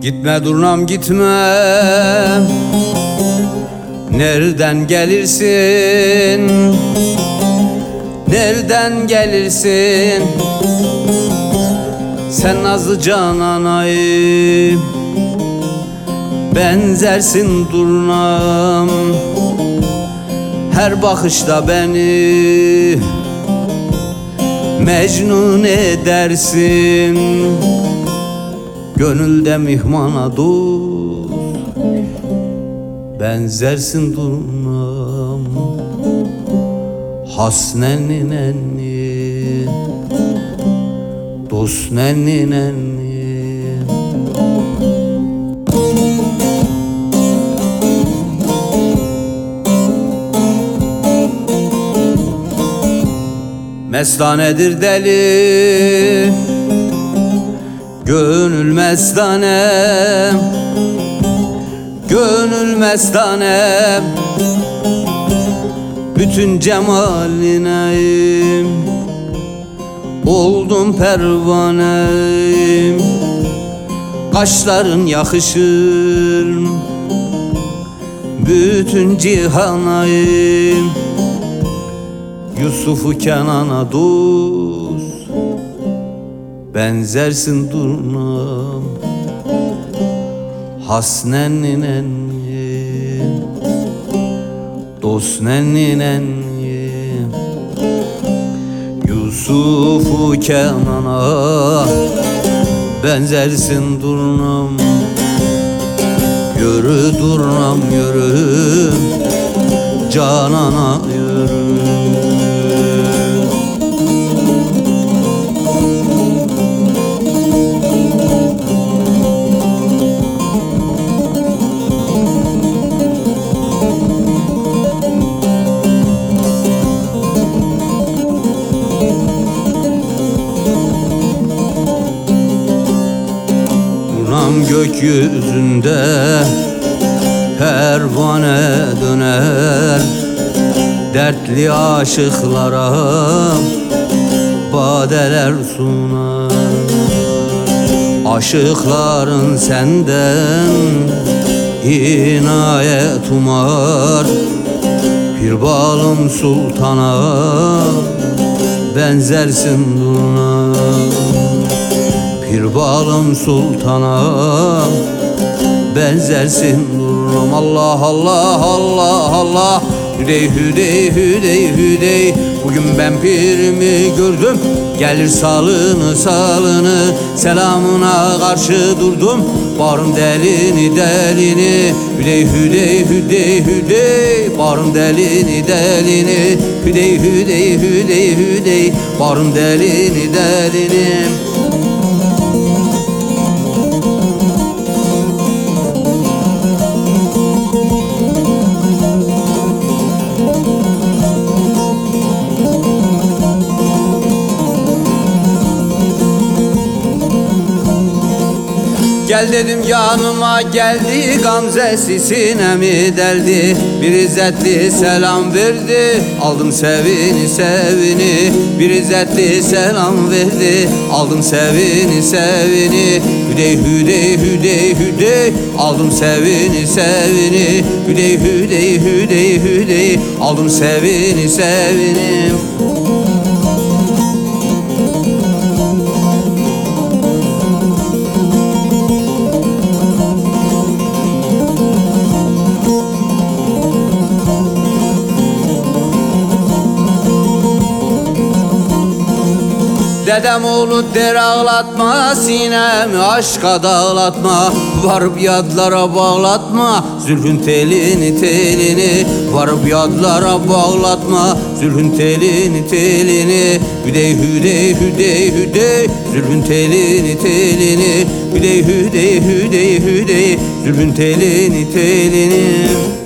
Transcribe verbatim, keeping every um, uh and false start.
Gitme durnam gitme, nereden gelirsin? Nereden gelirsin? Sen nazlı cananayım, benzersin durnam. Her bakışta beni mecnun edersin. Gönülde mihmana dost, benzersin durnam. Has nenni nenni, dost nenni nenni. Mestanedir deli, gönül mestanem, gönül mestanem. Bütün cemalineyim, oldum pervanem. Kaşların yakışır bütün cihanayım. Yusuf'u Kenan'a dost, benzersin durnam. Has nenni nenni, dost nenni nenni. Yusuf'u Kenan'a benzersin durnam. Yürü durnam yürü, canana yürü. Gökyüzünde pervane döner, dertli aşıklara badeler sunar. Aşıkların senden inayet umar. Pir balım sultana benzersin durnam. Pir balım sultana benzersin durnam. Allah Allah Allah Allah, hüdey hüdey hüdey hüdey. Bugün ben pirimi gördüm, gelir salını salını. Selamına karşı durdum, bağrım delini delini. Hüdey hüdey hüdey hüdey, bağrım delini delini. Hüdey hüdey hüdey hüdey, bağrım delini delini. Gel dedim yanıma geldi, gamzesi sinemi deldi. Bir izzetli selam verdi, aldım sevini sevini. Bir izzetli selam verdi, aldım sevini sevini. Hüdey hüdey hüdey hüdey, aldım sevini sevini. Hüdey hüdey hüdey hüdey, aldım sevini sevini. Dedem oğlu der ağlatma, sinemi aşka dağlatma. Varıp yadlara bağlatma, zülfün telini telini. Varıp yadlara bağlatma, zülfün telini telini. Hüdey hüdey hüdey hüdey, zülfün telini telini. Hüdey hüdey hüdey hüdey, zülfün telini telini.